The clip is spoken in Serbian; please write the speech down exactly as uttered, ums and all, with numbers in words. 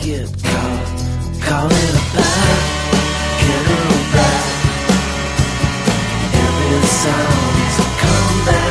get caught, call it a back, get her back. Every song's a comeback.